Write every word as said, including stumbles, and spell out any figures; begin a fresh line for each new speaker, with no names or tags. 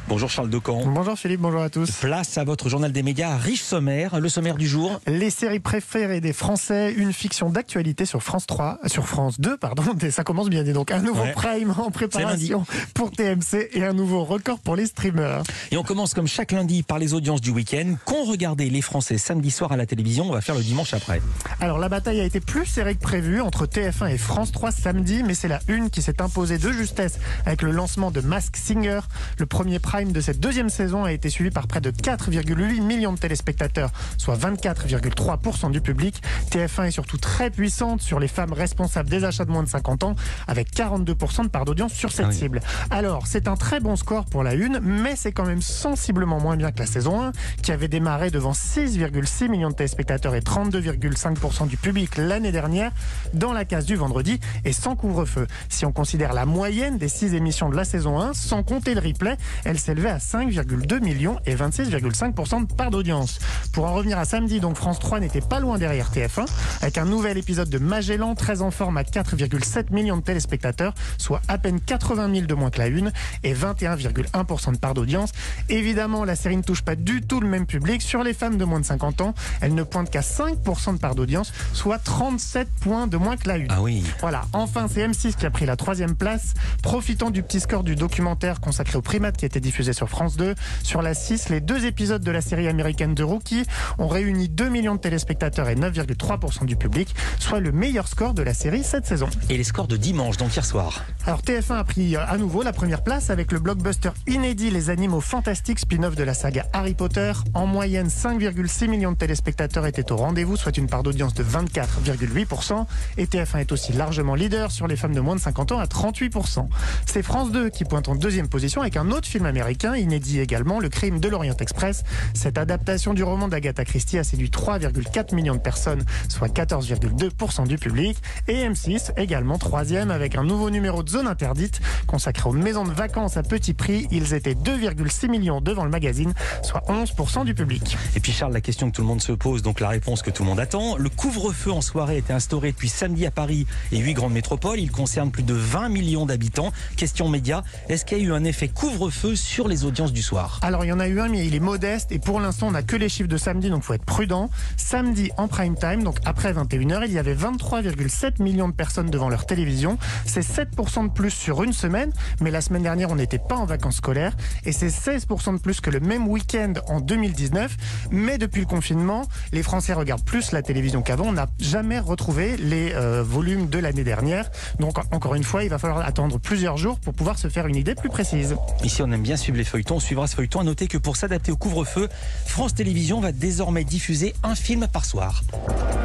Bonjour Charles Decamp.
Bonjour Philippe, bonjour à tous.
Place à votre journal des médias, riche sommaire. Le sommaire du jour.
Les séries préférées des Français, une fiction d'actualité sur France trois, sur France deux, pardon, ça commence bien, dis donc. Un nouveau
ouais.
prime en préparation pour T M C et un nouveau record pour les streamers.
Et on commence comme chaque lundi par les audiences du week-end. Qu'ont regardé les Français samedi soir à la télévision? On va faire le dimanche après.
Alors la bataille a été plus serrée que prévu entre T F un et France trois samedi, mais c'est la une qui s'est imposée de justesse avec le lancement de Masked Singer. Le premier prime de cette deuxième saison a été suivi par près de quatre virgule huit millions de téléspectateurs, soit vingt-quatre virgule trois pour cent du public. T F un est surtout très puissante sur les femmes responsables des achats de moins de cinquante ans, avec quarante-deux pour cent de part d'audience sur cette ah oui. cible. Alors, c'est un très bon score pour la une, mais c'est quand même sensiblement moins bien que la saison un, qui avait démarré devant six virgule six millions de téléspectateurs et trente-deux virgule cinq pour cent du public l'année dernière, dans la case du vendredi et sans couvre-feu. Si on considère la moyenne des six émissions de la saison un, sans compter le replay, elle s'élevait à cinq virgule deux millions et vingt-six virgule cinq pour cent de part d'audience. Pour en revenir à samedi, donc France trois n'était pas loin derrière T F un, avec un nouvel épisode de Magellan, très en forme à quatre virgule sept millions de téléspectateurs, soit à peine quatre-vingt mille de moins que la une, et vingt et un virgule un pour cent de part d'audience. Évidemment, la série ne touche pas du tout le même public. Sur les femmes de moins de cinquante ans, elle ne pointe qu'à cinq pour cent de part d'audience, soit trente-sept points de moins que la une.
Ah oui.
Voilà, enfin c'est M six qui a pris la troisième place, profitant du petit score du documentaire consacré aux primates qui était diffusé sur France deux. Sur la six, les deux épisodes de la série américaine de Rookie ont réuni deux millions de téléspectateurs et neuf virgule trois pour cent du public, soit le meilleur score de la série cette saison.
Et les scores de dimanche, donc hier soir.
Alors T F un a pris à nouveau la première place avec le blockbuster inédit Les Animaux Fantastiques, spin-off de la saga Harry Potter. En moyenne, cinq virgule six millions de téléspectateurs étaient au rendez-vous, soit une part d'audience de vingt-quatre virgule huit pour cent. Et T F un est aussi largement leader sur les femmes de moins de cinquante ans à trente-huit pour cent. C'est France deux qui pointe en deuxième position avec un autre film américain, inédit également, Le Crime de l'Orient Express. Cette adaptation du roman d'Agatha Christie a séduit trois virgule quatre millions de personnes, soit quatorze virgule deux pour cent du public. Et M six, également troisième, avec un nouveau numéro de Zone Interdite, consacré aux maisons de vacances à petit prix. Ils étaient deux virgule six millions devant le magazine, soit onze pour cent du public.
Et puis Charles, la question que tout le monde se pose, donc la réponse que tout le monde attend. Le couvre-feu en soirée a été instauré depuis samedi à Paris et huit grandes métropoles. Il concerne plus de vingt millions d'habitants. Question média, est-ce qu'il y a eu un effet couvre-feu sur les audiences du soir?
Alors il y en a eu un, mais il est modeste et pour l'instant on n'a que les chiffres de samedi, donc il faut être prudent. Samedi en prime time, donc après vingt et une heures, il y avait vingt-trois virgule sept millions de personnes devant leur télévision. C'est sept pour cent de plus sur une semaine, mais la semaine dernière on n'était pas en vacances scolaires et c'est seize pour cent de plus que le même week-end en deux mille dix-neuf. Mais depuis le confinement, les Français regardent plus la télévision qu'avant. On n'a jamais retrouvé les euh, volumes de l'année dernière. Donc encore une fois, il va falloir attendre plusieurs jours pour pouvoir se faire une idée plus précise.
Ici on aime bien suivre les feuilletons, on suivra ce feuilleton. À noter que pour s'adapter au couvre-feu, France Télévisions va désormais diffuser un film par soir.